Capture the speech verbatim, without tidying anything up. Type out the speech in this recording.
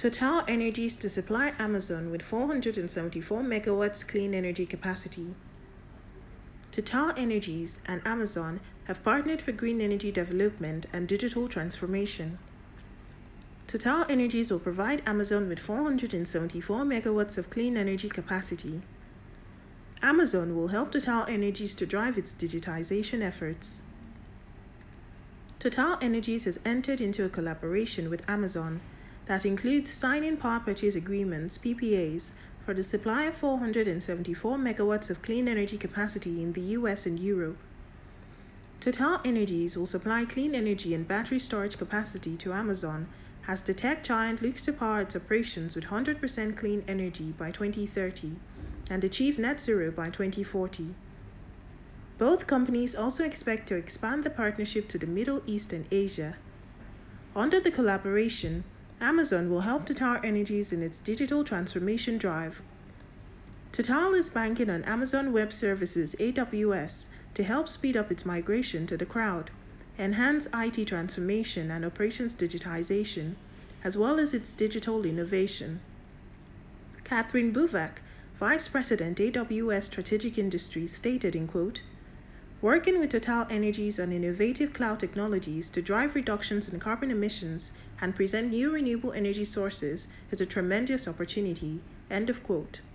Total Energies to supply Amazon with four hundred seventy-four megawatts clean energy capacity. Total Energies and Amazon have partnered for green energy development and digital transformation. Total Energies will provide Amazon with four hundred seventy-four megawatts of clean energy capacity. Amazon will help Total Energies to drive its digitization efforts. Total Energies has entered into a collaboration with Amazon that includes signing power purchase agreements (P P As) for the supply of four hundred seventy-four megawatts of clean energy capacity in the U S and Europe. Total Energies will supply clean energy and battery storage capacity to Amazon as the tech giant looks to power its operations with one hundred percent clean energy by twenty thirty and achieve net zero by twenty forty. Both companies also expect to expand the partnership to the Middle East and Asia. Under the collaboration, Amazon will help Total Energies in its digital transformation drive. Total is banking on Amazon Web Services A W S to help speed up its migration to the cloud, enhance I T transformation and operations digitization, as well as its digital innovation. Catherine Buvak, Vice President A W S Strategic Industries, stated in quote, "Working with Total Energies on innovative cloud technologies to drive reductions in carbon emissions and present new renewable energy sources is a tremendous opportunity." End of quote.